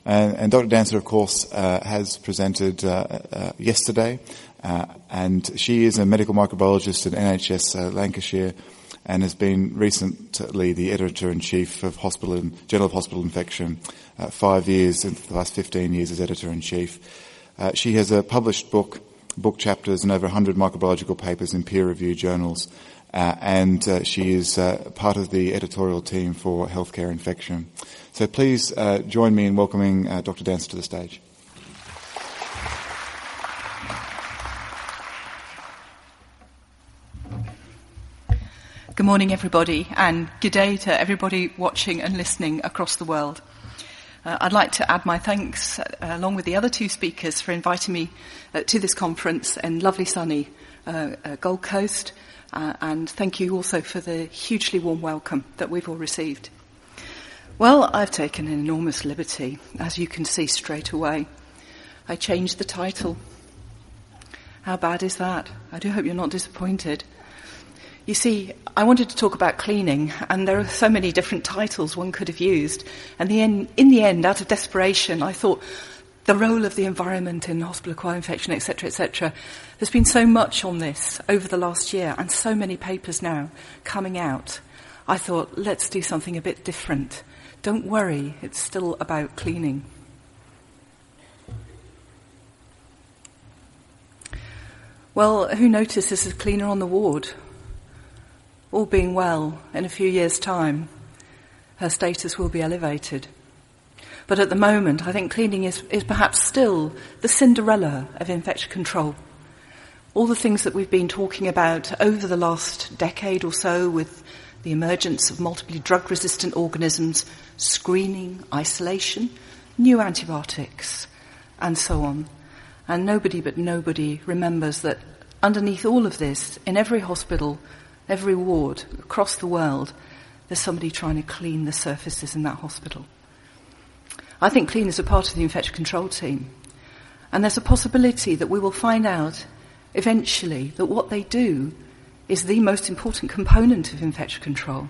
And Dr. Dancer, of course, has presented yesterday, and she is a medical microbiologist at NHS Lancashire, and has been recently the editor-in-chief of Journal of Hospital Infection, 5 years, in the last 15 years as editor-in-chief. She has a published book chapters, and over 100 microbiological papers in peer-reviewed journals, and she is part of the editorial team for Healthcare Infection. So please join me in welcoming Dr. Dancer to the stage. Good morning, everybody, and good day to everybody watching and listening across the world. I'd like to add my thanks, along with the other two speakers, for inviting me to this conference in lovely sunny Gold Coast, and thank you also for the hugely warm welcome that we've all received. Well, I've taken an enormous liberty, as you can see straight away. I changed the title. How bad is that? I do hope you're not disappointed. You see, I wanted to talk about cleaning, and there are so many different titles one could have used. And in the end, out of desperation, I thought the role of the environment in hospital-acquired infection, etc., etc. There's been so much on this over the last year, and so many papers now coming out. I thought, let's do something a bit different. Don't worry, it's still about cleaning. Well, who notices a cleaner on the ward? All being well, in a few years' time, her status will be elevated. But at the moment, I think cleaning is perhaps still the Cinderella of infection control. All the things that we've been talking about over the last decade or so, with the emergence of multiply drug-resistant organisms, screening, isolation, new antibiotics, and so on. And nobody remembers that underneath all of this, in every hospital, every ward across the world, there's somebody trying to clean the surfaces in that hospital. I think cleaners are part of the infection control team. And there's a possibility that we will find out eventually that what they do is the most important component of infection control.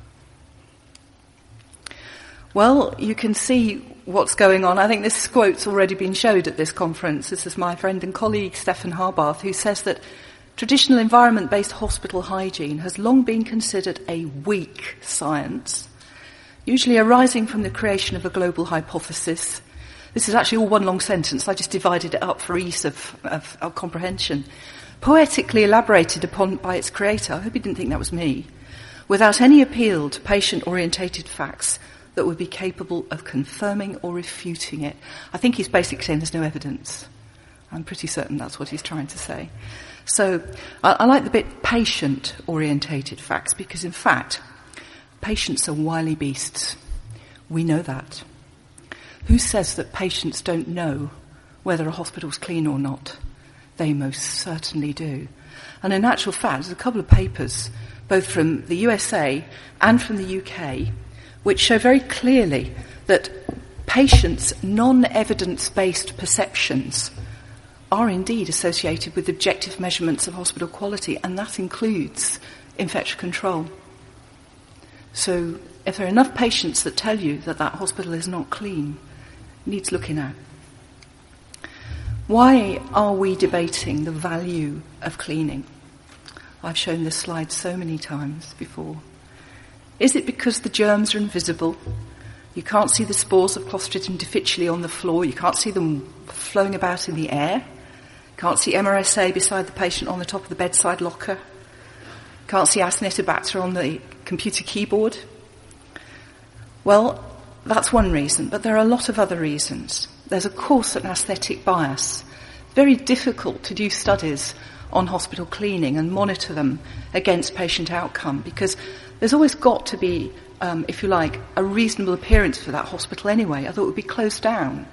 Well, you can see what's going on. I think this quote's already been showed at this conference. This is my friend and colleague, Stefan Harbath, who says that traditional environment-based hospital hygiene has long been considered a weak science, usually arising from the creation of a global hypothesis. This is actually all one long sentence. I just divided it up for ease of comprehension. Poetically elaborated upon by its creator, I hope he didn't think that was me, without any appeal to patient-orientated facts that would be capable of confirming or refuting it. I think he's basically saying there's no evidence. I'm pretty certain that's what he's trying to say. So I like the bit patient-orientated facts, because in fact, patients are wily beasts. We know that. Who says that patients don't know whether a hospital's clean or not? They most certainly do. And in actual fact, there's a couple of papers, both from the USA and from the UK, which show very clearly that patients' non-evidence-based perceptions are indeed associated with objective measurements of hospital quality, and that includes infection control. So if there are enough patients that tell you that that hospital is not clean, it needs looking at. Why are we debating the value of cleaning? I've shown this slide so many times before. Is it because the germs are invisible? You can't see the spores of Clostridium difficile on the floor. You can't see them flowing about in the air. Can't see MRSA beside the patient on the top of the bedside locker. Can't see Acinetobacter on the computer keyboard. Well, that's one reason, but there are a lot of other reasons. There's, of course, an aesthetic bias. Very difficult to do studies on hospital cleaning and monitor them against patient outcome, because there's always got to be, if you like, a reasonable appearance for that hospital anyway. I thought it would be closed down.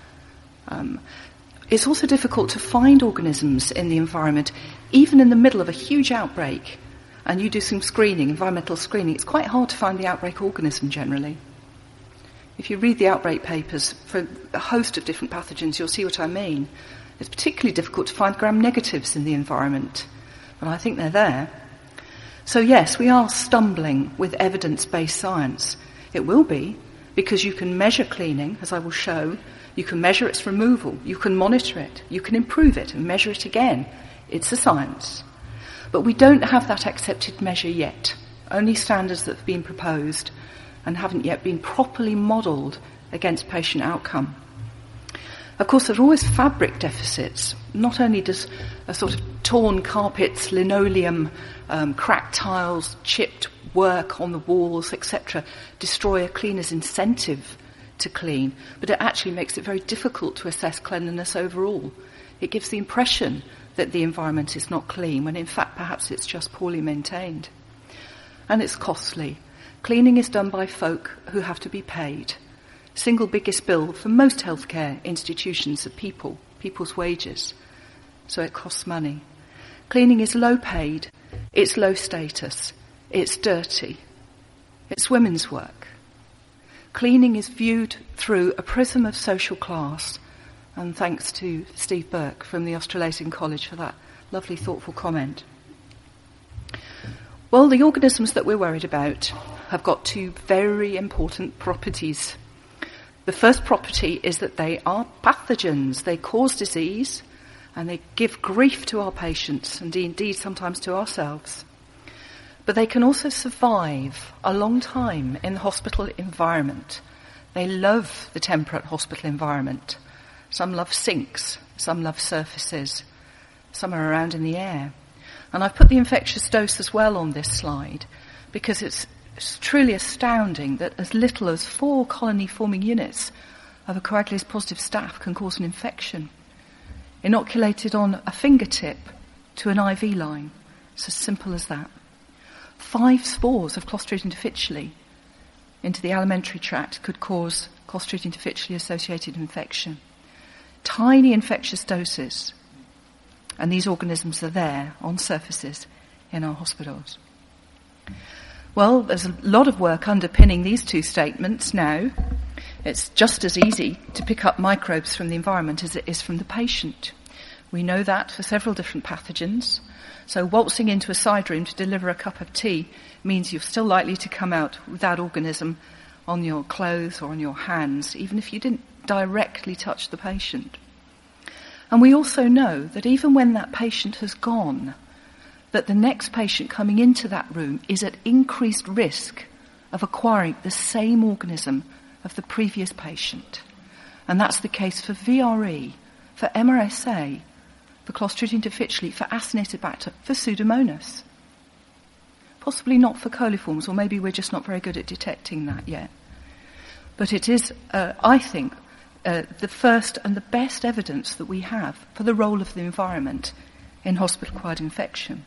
It's also difficult to find organisms in the environment, even in the middle of a huge outbreak, and you do some screening, environmental screening. It's quite hard to find the outbreak organism generally. If you read the outbreak papers for a host of different pathogens, you'll see what I mean. It's particularly difficult to find gram-negatives in the environment, but I think they're there. So yes, we are stumbling with evidence-based science. It will be, because you can measure cleaning, as I will show, you can measure its removal, you can monitor it, you can improve it and measure it again. It's a science. But we don't have that accepted measure yet, only standards that have been proposed and haven't yet been properly modelled against patient outcome. Of course, there are always fabric deficits. Not only does a sort of torn carpets, linoleum, cracked tiles, chipped work on the walls, etc., destroy a cleaner's incentive to clean, but it actually makes it very difficult to assess cleanliness overall. It gives the impression that the environment is not clean, when in fact perhaps it's just poorly maintained. And it's costly. Cleaning is done by folk who have to be paid. Single biggest bill for most healthcare institutions are people's wages. So it costs money. Cleaning is low paid, it's low status, it's dirty, it's women's work. Cleaning is viewed through a prism of social class, and thanks to Steve Burke from the Australasian College for that lovely, thoughtful comment. Well, the organisms that we're worried about have got two very important properties. The first property is that they are pathogens. They cause disease and they give grief to our patients and indeed sometimes to ourselves. But they can also survive a long time in the hospital environment. They love the temperate hospital environment. Some love sinks, some love surfaces, some are around in the air. And I've put the infectious dose as well on this slide because it's truly astounding that as little as 4 colony-forming units of a coagulase positive staph can cause an infection, inoculated on a fingertip to an IV line. It's as simple as that. 5 spores of Clostridium difficile into the alimentary tract could cause Clostridium difficile associated infection. Tiny infectious doses, and these organisms are there on surfaces in our hospitals. Well, there's a lot of work underpinning these two statements now. It's just as easy to pick up microbes from the environment as it is from the patient. We know that for several different pathogens. So waltzing into a side room to deliver a cup of tea means you're still likely to come out with that organism on your clothes or on your hands, even if you didn't directly touch the patient. And we also know that even when that patient has gone, that the next patient coming into that room is at increased risk of acquiring the same organism of the previous patient. And that's the case for VRE, for MRSA, for Clostridium difficile, for Acinetobacter, for Pseudomonas. Possibly not for coliforms, or maybe we're just not very good at detecting that yet. But it is, I think, the first and the best evidence that we have for the role of the environment in hospital-acquired infection.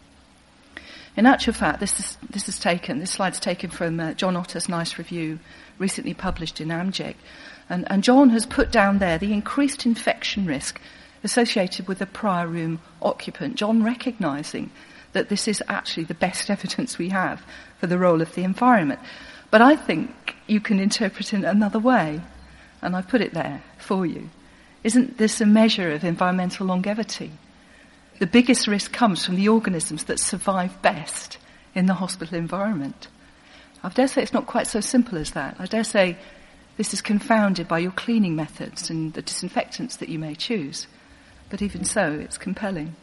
In actual fact, this slide's taken from John Otter's nice review recently published in AMGEC. And John has put down there the increased infection risk associated with a prior room occupant. John recognising that this is actually the best evidence we have for the role of the environment. But I think you can interpret it another way, and I've put it there for you. Isn't this a measure of environmental longevity? The biggest risk comes from the organisms that survive best in the hospital environment. I dare say it's not quite so simple as that. I dare say this is confounded by your cleaning methods and the disinfectants that you may choose. But even so, it's compelling.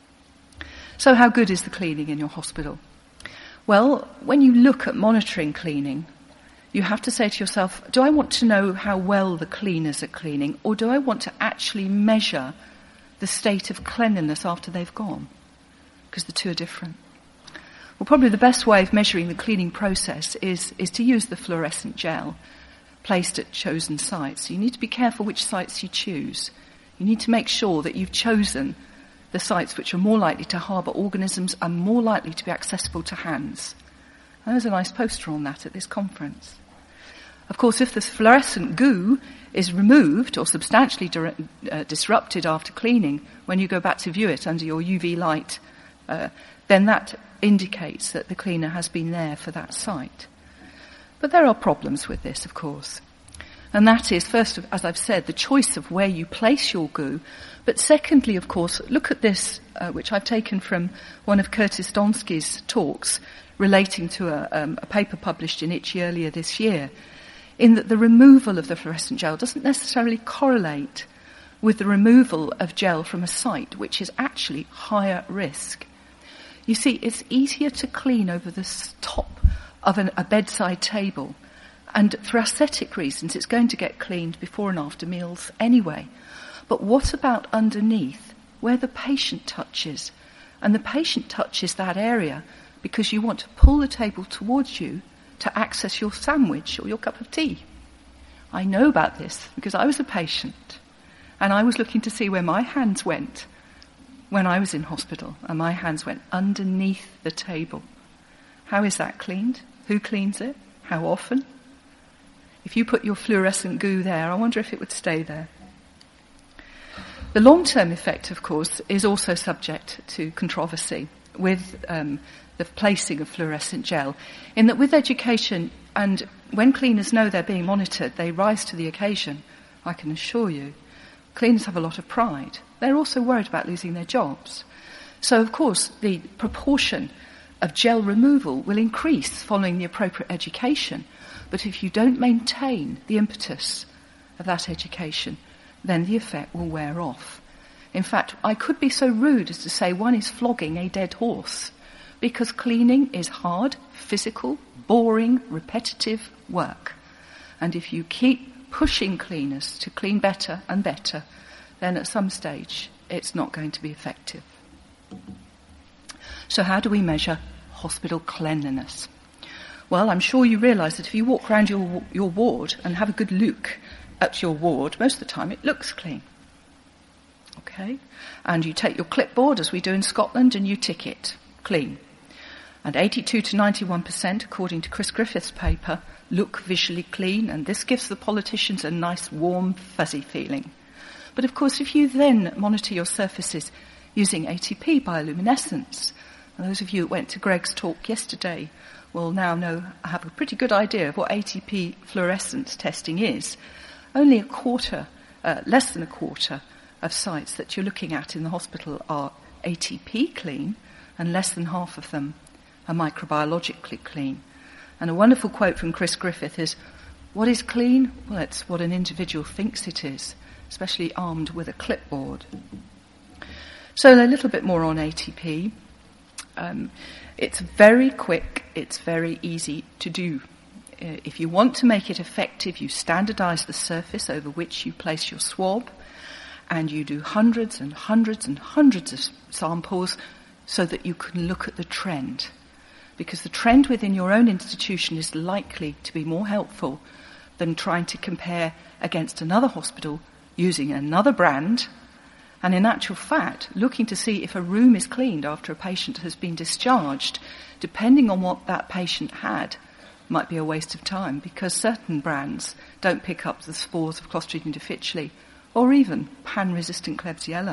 So how good is the cleaning in your hospital? Well, when you look at monitoring cleaning, you have to say to yourself, do I want to know how well the cleaners are cleaning, or do I want to actually measure the state of cleanliness after they've gone? Because the two are different. Well, probably the best way of measuring the cleaning process is to use the fluorescent gel placed at chosen sites. So you need to be careful which sites you choose. You need to make sure that you've chosen the sites which are more likely to harbour organisms and more likely to be accessible to hands. And there's a nice poster on that at this conference. Of course, if the fluorescent goo is removed or substantially disrupted after cleaning, when you go back to view it under your UV light, then that indicates that the cleaner has been there for that site. But there are problems with this, of course. And that is, first, as I've said, the choice of where you place your goo. But secondly, of course, look at this, which I've taken from one of Curtis Donsky's talks relating to a paper published in Itchy earlier this year. in that the removal of the fluorescent gel doesn't necessarily correlate with the removal of gel from a site which is actually higher risk. You see, it's easier to clean over the top of a bedside table, and for aesthetic reasons it's going to get cleaned before and after meals anyway. But what about underneath, where the patient touches? And the patient touches that area because you want to pull the table towards you to access your sandwich or your cup of tea. I know about this because I was a patient and I was looking to see where my hands went when I was in hospital, and my hands went underneath the table. How is that cleaned? Who cleans it? How often? If you put your fluorescent goo there, I wonder if it would stay there. The long-term effect, of course, is also subject to controversy with the placing of fluorescent gel, in that with education, and when cleaners know they're being monitored, they rise to the occasion, I can assure you. Cleaners have a lot of pride. They're also worried about losing their jobs. So, of course, the proportion of gel removal will increase following the appropriate education. But if you don't maintain the impetus of that education, then the effect will wear off. In fact, I could be so rude as to say one is flogging a dead horse, because cleaning is hard, physical, boring, repetitive work. And if you keep pushing cleaners to clean better and better, then at some stage it's not going to be effective. So how do we measure hospital cleanliness? Well, I'm sure you realise that if you walk around your ward and have a good look at your ward, most of the time it looks clean. Okay? And you take your clipboard, as we do in Scotland, and you tick it clean. And 82 to 91%, according to Chris Griffith's paper, look visually clean, and this gives the politicians a nice, warm, fuzzy feeling. But of course, if you then monitor your surfaces using ATP bioluminescence, and those of you who went to Greg's talk yesterday will now have a pretty good idea of what ATP fluorescence testing is. Only less than a quarter of sites that you're looking at in the hospital are ATP clean, and less than half of them are microbiologically clean. And a wonderful quote from Chris Griffith is, what is clean? Well, it's what an individual thinks it is, especially armed with a clipboard. So a little bit more on ATP. It's very quick, it's very easy to do. If you want to make it effective, you standardise the surface over which you place your swab, and you do hundreds and hundreds and hundreds of samples so that you can look at the trend. Because the trend within your own institution is likely to be more helpful than trying to compare against another hospital using another brand, and in actual fact, looking to see if a room is cleaned after a patient has been discharged, depending on what that patient had, might be a waste of time, because certain brands don't pick up the spores of Clostridium difficile or even pan-resistant Klebsiella.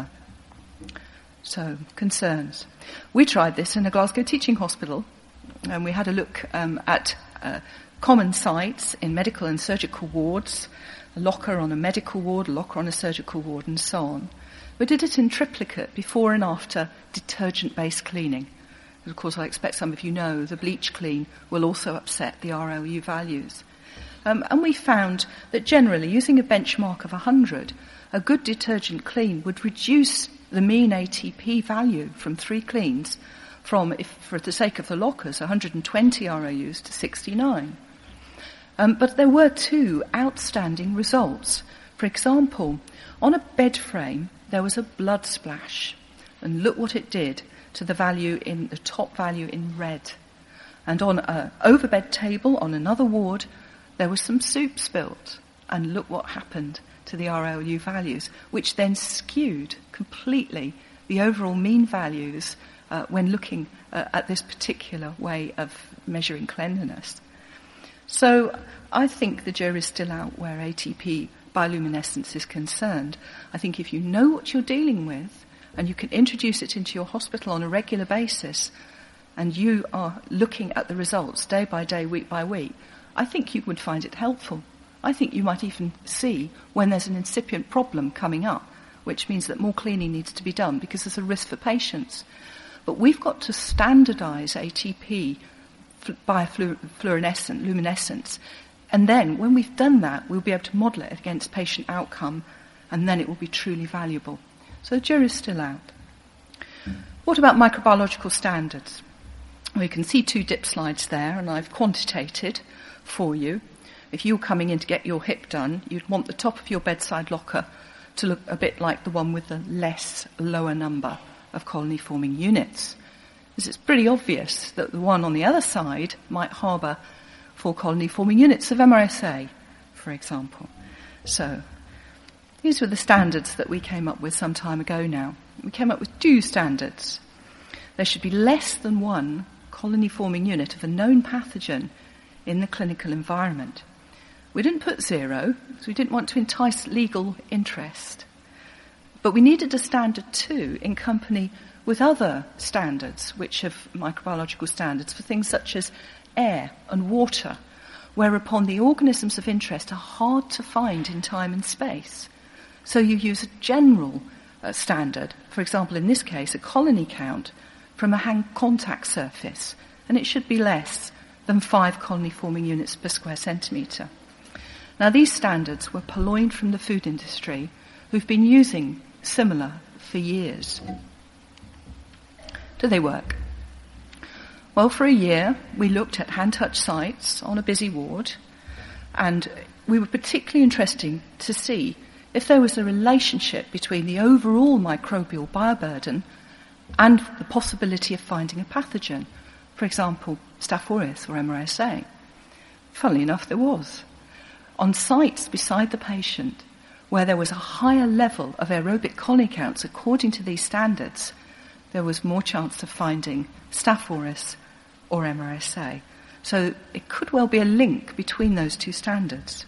So, concerns. We tried this in a Glasgow teaching hospital, and we had a look at common sites in medical and surgical wards, a locker on a medical ward, a locker on a surgical ward, and so on. We did it in triplicate, before and after detergent-based cleaning. And of course, I expect some of you know the bleach clean will also upset the RLU values. And we found that generally, using a benchmark of 100, a good detergent clean would reduce the mean ATP value from 3 cleans from, if for the sake of the lockers, 120 ROUs to 69. But there were 2 outstanding results. For example, on a bed frame, there was a blood splash. And look what it did to the value in the top value in red. And on an overbed table on another ward, there was some soup spilt. And look what happened to the RLU values, which then skewed completely the overall mean values when looking at this particular way of measuring cleanliness. So I think the jury's still out where ATP bioluminescence is concerned. I think if you know what you're dealing with and you can introduce it into your hospital on a regular basis and you are looking at the results day by day, week by week, I think you would find it helpful. I think you might even see when there's an incipient problem coming up, which means that more cleaning needs to be done because there's a risk for patients. But we've got to standardise ATP bioluminescence And then, when we've done that, we'll be able to model it against patient outcome, and then it will be truly valuable. So the jury's still out. What about microbiological standards? Well, you can see 2 dip slides there, and I've quantitated for you. If you were coming in to get your hip done, you'd want the top of your bedside locker to look a bit like the one with the lower number of colony-forming units. Because it's pretty obvious that the one on the other side might harbour 4 colony-forming units of MRSA, for example. So, these were the standards that we came up with some time ago now. We came up with 2 standards. There should be less than 1 colony-forming unit of a known pathogen in the clinical environment. We didn't put 0, because we didn't want to entice legal interest. But we needed a standard 2 in company with other standards, which are microbiological standards, for things such as air and water, whereupon the organisms of interest are hard to find in time and space. So you use a general standard, for example, in this case, a colony count from a hand contact surface, and it should be less than 5 colony-forming units per square centimetre. Now, these standards were purloined from the food industry, who've been using similar for years. Do they work? Well, for a year, we looked at hand-touch sites on a busy ward, and we were particularly interested to see if there was a relationship between the overall microbial bioburden and the possibility of finding a pathogen, for example, Staph aureus or MRSA. Funnily enough, there was. On sites beside the patient, where there was a higher level of aerobic colony counts according to these standards, there was more chance of finding Staph aureus or MRSA. So it could well be a link between those 2 standards.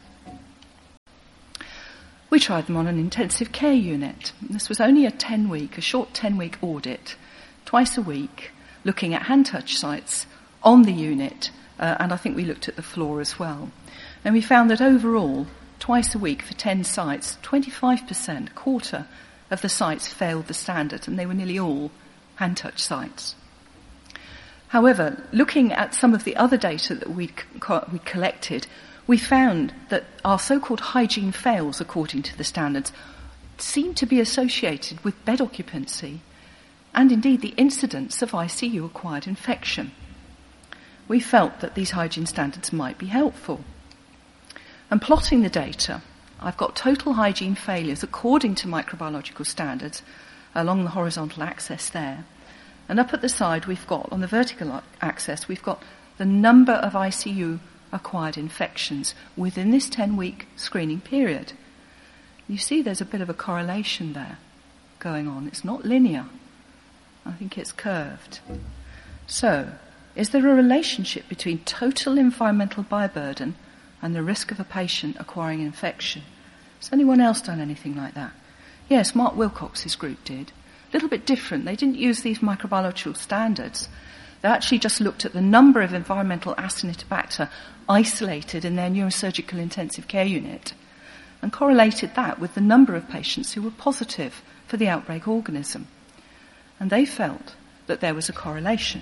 We tried them on an intensive care unit. This was only a short 10-week audit, twice a week, looking at hand-touch sites on the unit, and I think we looked at the floor as well. And we found that overall, twice a week for 10 sites, 25%, quarter of the sites failed the standard, and they were nearly all hand-touch sites. However, looking at some of the other data that we collected, we found that our so-called hygiene fails, according to the standards, seemed to be associated with bed occupancy and indeed the incidence of ICU-acquired infection. We felt that these hygiene standards might be helpful. And plotting the data, I've got total hygiene failures according to microbiological standards along the horizontal axis there. And up at the side, we've got, on the vertical axis, we've got the number of ICU-acquired infections within this 10-week screening period. You see there's a bit of a correlation there going on. It's not linear. I think it's curved. So, is there a relationship between total environmental bioburden and the risk of a patient acquiring infection? Has anyone else done anything like that? Yes, Mark Wilcox's group did. A little bit different. They didn't use these microbiological standards. They actually just looked at the number of environmental Acinetobacter isolated in their neurosurgical intensive care unit and correlated that with the number of patients who were positive for the outbreak organism. And they felt that there was a correlation.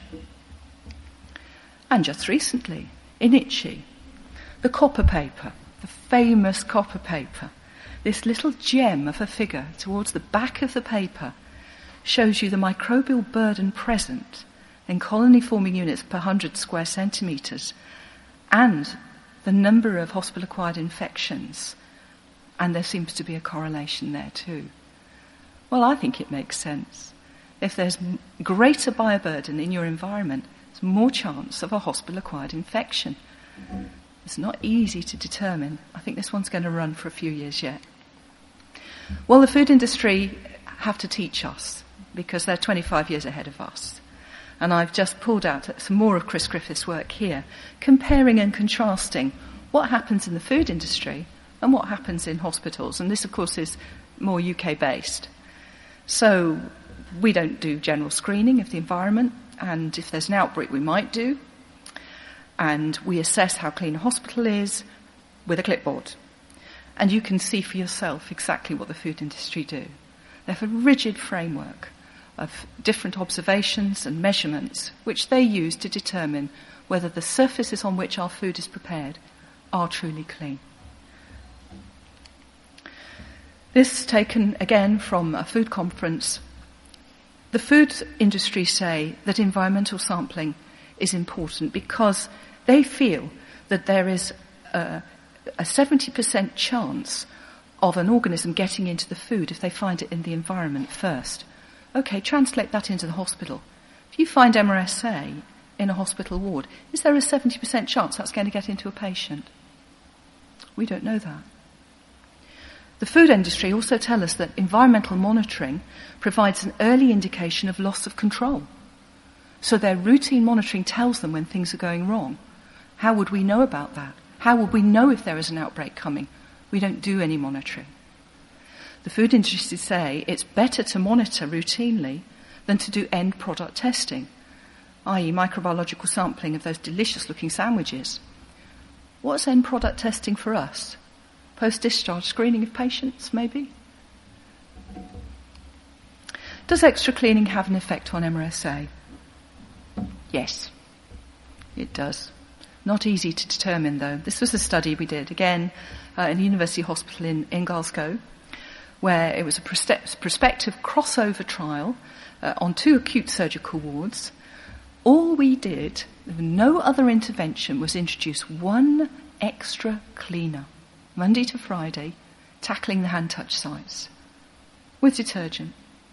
And just recently, in ITCHE, the copper paper, the famous copper paper, this little gem of a figure towards the back of the paper shows you the microbial burden present in colony-forming units per 100 square centimetres and the number of hospital-acquired infections. And there seems to be a correlation there too. Well, I think it makes sense. If there's greater bioburden in your environment, there's more chance of a hospital-acquired infection. It's not easy to determine. I think this one's going to run for a few years yet. Well, the food industry have to teach us because they're 25 years ahead of us. And I've just pulled out some more of Chris Griffiths' work here, comparing and contrasting what happens in the food industry and what happens in hospitals. And this, of course, is more UK-based. So we don't do general screening of the environment, and if there's an outbreak, we might do. And we assess how clean a hospital is with a clipboard. And you can see for yourself exactly what the food industry do. They have a rigid framework of different observations and measurements which they use to determine whether the surfaces on which our food is prepared are truly clean. This taken again from a food conference. The food industry say that environmental sampling is important because they feel that there is a 70% chance of an organism getting into the food if they find it in the environment first. Okay, translate that into the hospital. If you find MRSA in a hospital ward, is there a 70% chance that's going to get into a patient? We don't know that. The food industry also tell us that environmental monitoring provides an early indication of loss of control. So their routine monitoring tells them when things are going wrong. How would we know about that? How would we know if there is an outbreak coming? We don't do any monitoring. The food industry say it's better to monitor routinely than to do end product testing, i.e. microbiological sampling of those delicious-looking sandwiches. What's end product testing for us? Post-discharge screening of patients, maybe? Does extra cleaning have an effect on MRSA? Yes, it does. Not easy to determine, though. This was a study we did, again, in the University Hospital in Glasgow, where it was a prospective crossover trial on 2 acute surgical wards. All we did, no other intervention, was introduce 1 extra cleaner, Monday to Friday, tackling the hand-touch sites, with detergent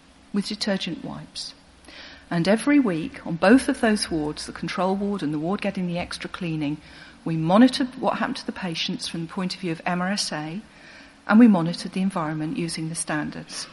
wipes. And every week, on both of those wards, the control ward and the ward getting the extra cleaning, we monitored what happened to the patients from the point of view of MRSA, and we monitored the environment using the standards.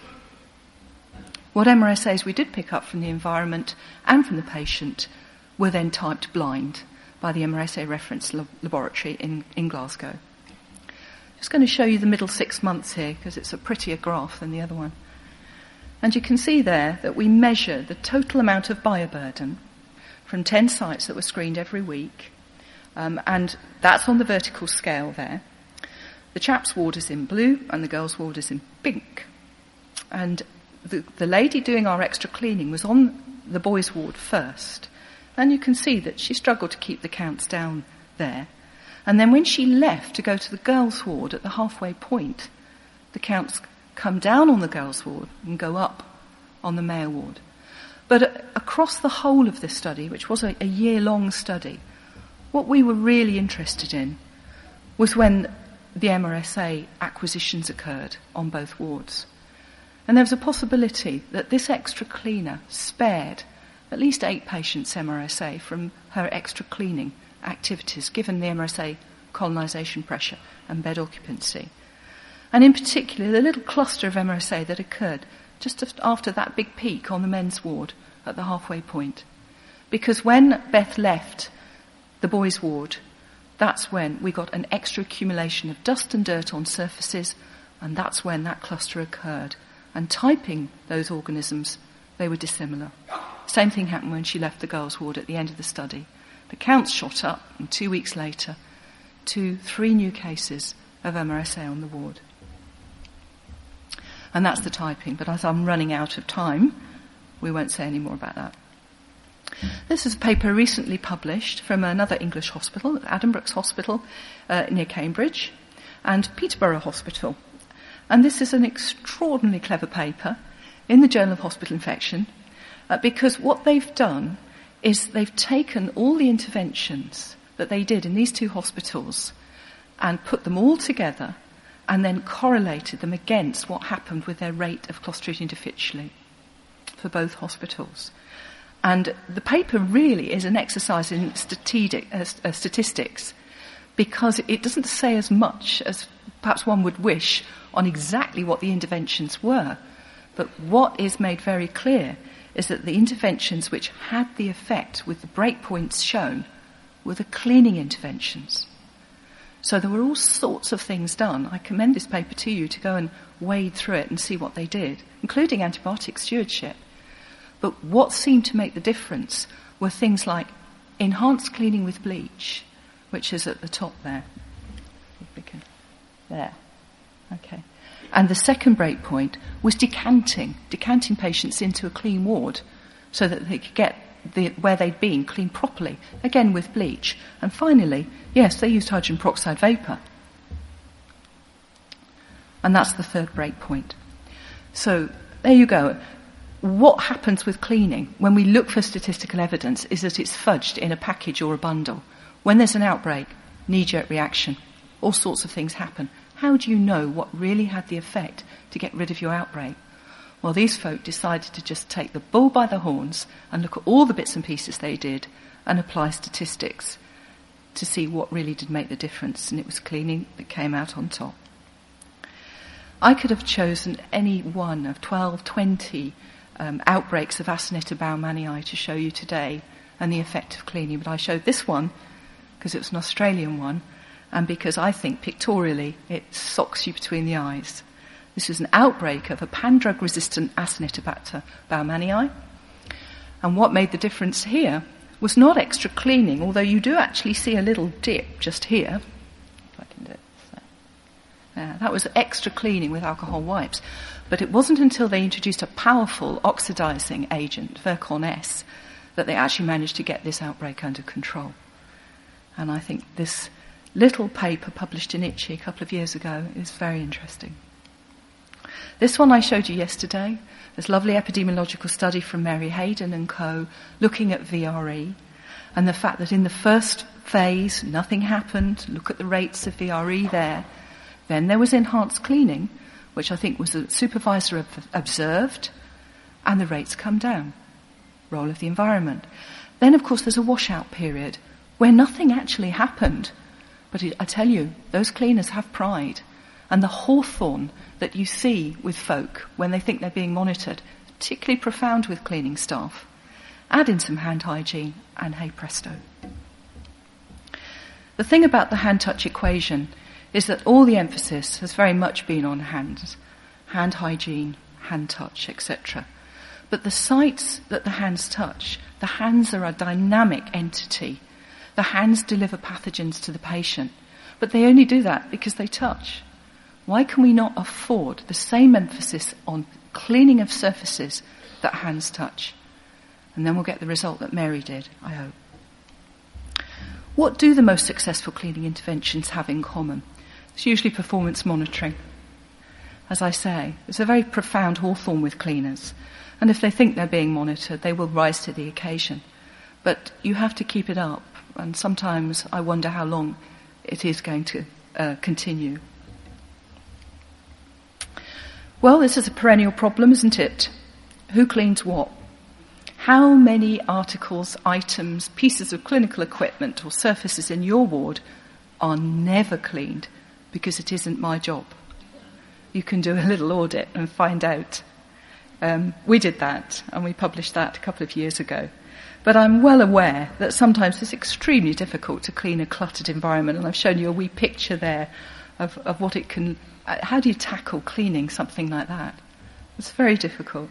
What MRSAs we did pick up from the environment and from the patient were then typed blind by the MRSA reference laboratory in Glasgow. Just going to show you the middle 6 months here because it's a prettier graph than the other one. And you can see there that we measure the total amount of bioburden from 10 sites that were screened every week, and that's on the vertical scale there. The chaps' ward is in blue and the girls' ward is in pink. And the lady doing our extra cleaning was on the boys' ward first. And you can see that she struggled to keep the counts down there. And then when she left to go to the girls' ward at the halfway point, the counts come down on the girls' ward and go up on the male ward. But across the whole of this study, which was a year-long study, what we were really interested in was when the MRSA acquisitions occurred on both wards. And there was a possibility that this extra cleaner spared at least 8 patients MRSA from her extra cleaning activities, given the MRSA colonisation pressure and bed occupancy. And in particular, the little cluster of MRSA that occurred just after that big peak on the men's ward at the halfway point. Because when Beth left the boys' ward, that's when we got an extra accumulation of dust and dirt on surfaces, and that's when that cluster occurred. And typing those organisms, they were dissimilar. Same thing happened when she left the girls' ward at the end of the study. The counts shot up, and 2 weeks later, 3 new cases of MRSA on the ward. And that's the typing, but as I'm running out of time, we won't say any more about that. This is a paper recently published from another English hospital, Addenbrooke's Hospital near Cambridge, and Peterborough Hospital. And this is an extraordinarily clever paper in the Journal of Hospital Infection, because what they've done is they've taken all the interventions that they did in these 2 hospitals and put them all together and then correlated them against what happened with their rate of Clostridium difficile for both hospitals. And the paper really is an exercise in statistics, because it doesn't say as much as perhaps one would wish on exactly what the interventions were. But what is made very clear is that the interventions which had the effect with the breakpoints shown were the cleaning interventions. So there were all sorts of things done. I commend this paper to you to go and wade through it and see what they did, including antibiotic stewardship. But what seemed to make the difference were things like enhanced cleaning with bleach, which is at the top there. There. Okay. And the second break point was decanting patients into a clean ward so that they could get where they'd been cleaned properly, again with bleach. And finally, yes, they used hydrogen peroxide vapour. And that's the third break point. So there you go. What happens with cleaning when we look for statistical evidence is that it's fudged in a package or a bundle. When there's an outbreak, knee-jerk reaction, all sorts of things happen. How do you know what really had the effect to get rid of your outbreak? Well, these folk decided to just take the bull by the horns and look at all the bits and pieces they did and apply statistics to see what really did make the difference, and it was cleaning that came out on top. I could have chosen any one of 12, 20 outbreaks of Acinetobacter baumannii to show you today and the effect of cleaning, but I showed this one because it was an Australian one and because I think pictorially it socks you between the eyes. This is an outbreak of a pan-drug-resistant Acinetobacter baumannii, and what made the difference here was not extra cleaning, although you do actually see a little dip just here. If I can do it. That was extra cleaning with alcohol wipes. But it wasn't until they introduced a powerful oxidizing agent, Virkon S, that they actually managed to get this outbreak under control. And I think this little paper published in Itchy a couple of years ago is very interesting. This one I showed you yesterday, this lovely epidemiological study from Mary Hayden and co. looking at VRE and the fact that in the first phase nothing happened. Look at the rates of VRE there. Then there was enhanced cleaning, which I think was the supervisor observed, and the rates come down. Role of the environment. Then, of course, there's a washout period where nothing actually happened. But I tell you, those cleaners have pride. And the hawthorn that you see with folk when they think they're being monitored, particularly profound with cleaning staff. Add in some hand hygiene, and hey presto. The thing about the hand touch equation is that all the emphasis has very much been on hands, hand hygiene, hand touch, etc. But the sites that the hands touch, the hands are a dynamic entity. The hands deliver pathogens to the patient, but they only do that because they touch. Why can we not afford the same emphasis on cleaning of surfaces that hands touch? And then we'll get the result that Mary did, I hope. What do the most successful cleaning interventions have in common? It's usually performance monitoring. As I say, it's a very profound hawthorn with cleaners. And if they think they're being monitored, they will rise to the occasion. But you have to keep it up. And sometimes I wonder how long it is going to continue. Well, this is a perennial problem, isn't it? Who cleans what? How many articles, items, pieces of clinical equipment or surfaces in your ward are never cleaned because it isn't my job? You can do a little audit and find out. We did that, and we published that a couple of years ago. But I'm well aware that sometimes it's extremely difficult to clean a cluttered environment, and I've shown you a wee picture there of what it can... How do you tackle cleaning something like that? It's very difficult.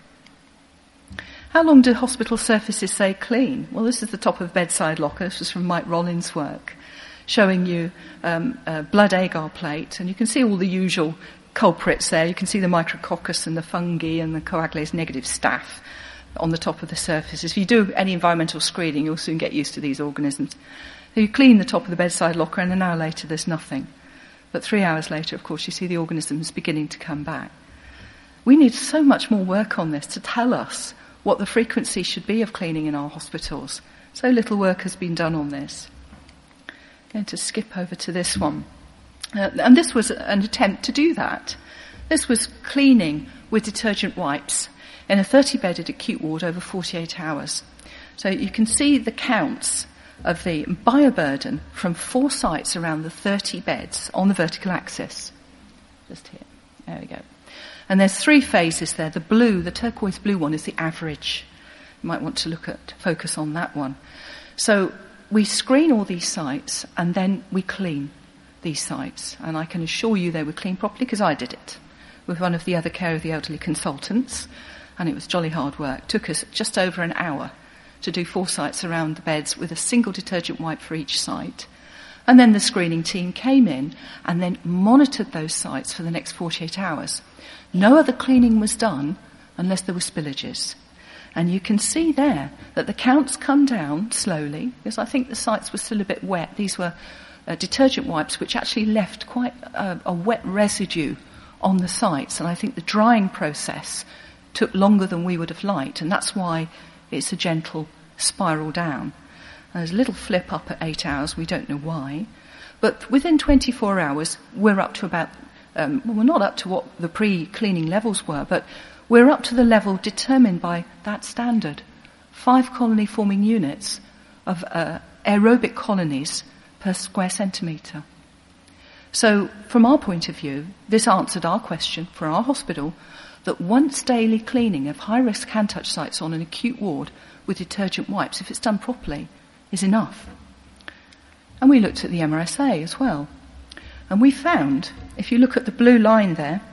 How long do hospital surfaces say clean? Well, this is the top of bedside locker. This was from Mike Rollins' work, showing you a blood agar plate, and you can see all the usual culprits there. You can see the micrococcus and the fungi and the coagulase negative staph on the top of the surfaces. If you do any environmental screening, you'll soon get used to these organisms. So you clean the top of the bedside locker, and an hour later there's nothing. But 3 hours later, of course, you see the organisms beginning to come back. We need so much more work on this to tell us what the frequency should be of cleaning in our hospitals. So little work has been done on this. I'm going to skip over to this one. And this was an attempt to do that. This was cleaning with detergent wipes in a 30-bedded acute ward over 48 hours. So you can see the counts of the bioburden from 4 sites around the 30 beds on the vertical axis. Just here. There we go. And there's 3 phases there. The blue, the turquoise blue one, is the average. You might want to focus on that one. So we screen all these sites, and then we clean these sites. And I can assure you they were cleaned properly because I did it with one of the other care of the elderly consultants. And it was jolly hard work. It took us just over an hour to do 4 sites around the beds with a single detergent wipe for each site. And then the screening team came in and then monitored those sites for the next 48 hours. No other cleaning was done unless there were spillages. And you can see there that the counts come down slowly, because I think the sites were still a bit wet. These were detergent wipes which actually left quite a wet residue on the sites, and I think the drying process took longer than we would have liked, and that's why it's a gentle spiral down. There's a little flip up at 8 hours, we don't know why, but within 24 hours we're up to about, we're not up to what the pre-cleaning levels were, but we're up to the level determined by that standard, 5 colony forming units of aerobic colonies per square centimetre. So from our point of view, this answered our question for our hospital that once daily cleaning of high-risk hand-touch sites on an acute ward with detergent wipes, if it's done properly, is enough. And we looked at the MRSA as well. And we found, if you look at the blue line there,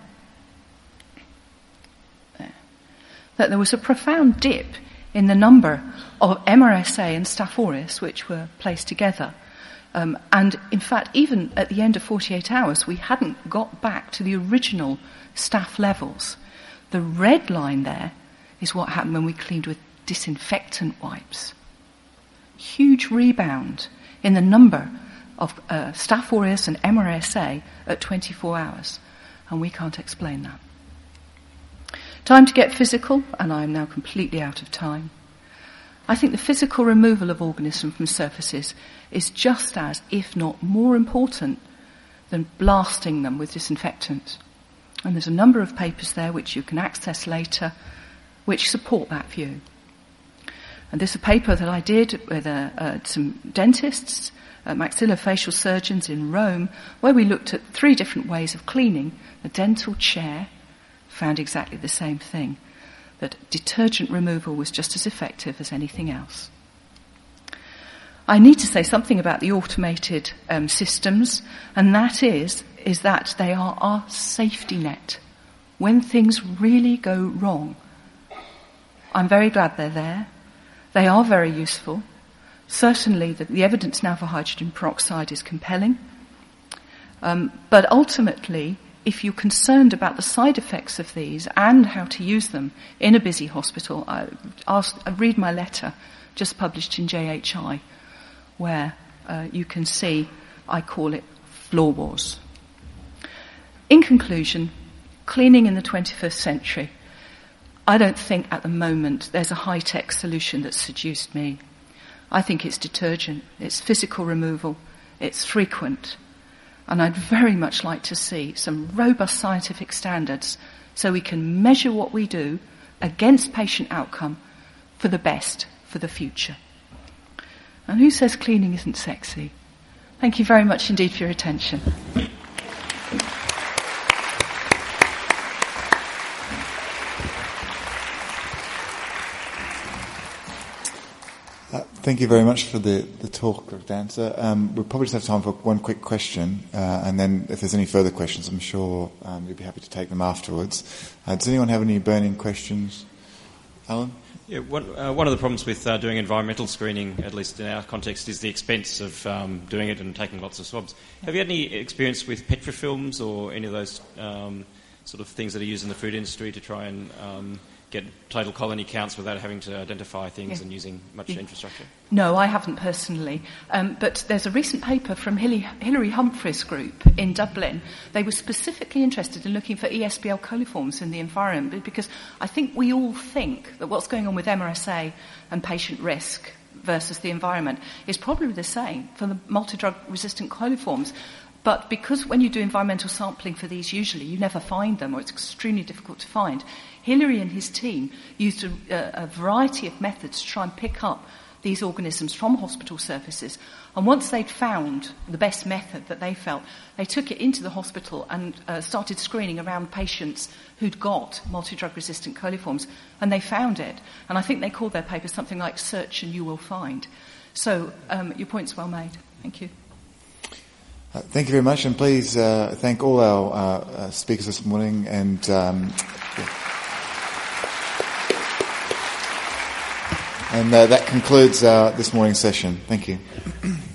that there was a profound dip in the number of MRSA and Staph aureus which were placed together. And in fact, even at the end of 48 hours, we hadn't got back to the original staph levels. The red line there is what happened when we cleaned with disinfectant wipes. Huge rebound in the number of Staph aureus and MRSA at 24 hours. And we can't explain that. Time to get physical, and I'm now completely out of time. I think the physical removal of organisms from surfaces is just as, if not more important, than blasting them with disinfectants. And there's a number of papers there which you can access later which support that view. And there's a paper that I did with some dentists, maxillofacial surgeons in Rome, where we looked at 3 different ways of cleaning a dental chair, found exactly the same thing, that detergent removal was just as effective as anything else. I need to say something about the automated systems, and that is that they are our safety net when things really go wrong. I'm very glad they're there. They are very useful. Certainly the evidence now for hydrogen peroxide is compelling. But ultimately, if you're concerned about the side effects of these and how to use them in a busy hospital, read my letter just published in JHI, where you can see I call it floor wars. In conclusion, cleaning in the 21st century. I don't think at the moment there's a high-tech solution that's seduced me. I think it's detergent, it's physical removal, it's frequent. And I'd very much like to see some robust scientific standards so we can measure what we do against patient outcome for the best for the future. And who says cleaning isn't sexy? Thank you very much indeed for your attention. Thank you very much for the talk, Dr. Dancer. We'll probably just have time for one quick question, and then if there's any further questions, I'm sure you'll be happy to take them afterwards. Does anyone have any burning questions? Alan? Yeah, one of the problems with doing environmental screening, at least in our context, is the expense of doing it and taking lots of swabs. Have you had any experience with petrofilms or any of those sort of things that are used in the food industry to try and get total colony counts without having to identify things and using much infrastructure? No, I haven't personally. But there's a recent paper from Hilary Humphreys' group in Dublin. They were specifically interested in looking for ESBL coliforms in the environment because I think we all think that what's going on with MRSA and patient risk versus the environment is probably the same for the multi-drug resistant coliforms. But because when you do environmental sampling for these, usually you never find them, or it's extremely difficult to find, Hilary and his team used a variety of methods to try and pick up these organisms from hospital surfaces. And once they'd found the best method that they felt, they took it into the hospital and started screening around patients who'd got multi-drug resistant coliforms, and they found it. And I think they called their paper something like "Search and You Will Find." So your point's well made. Thank you. Thank you very much, and please thank all our speakers this morning. And that concludes this morning's session. Thank you.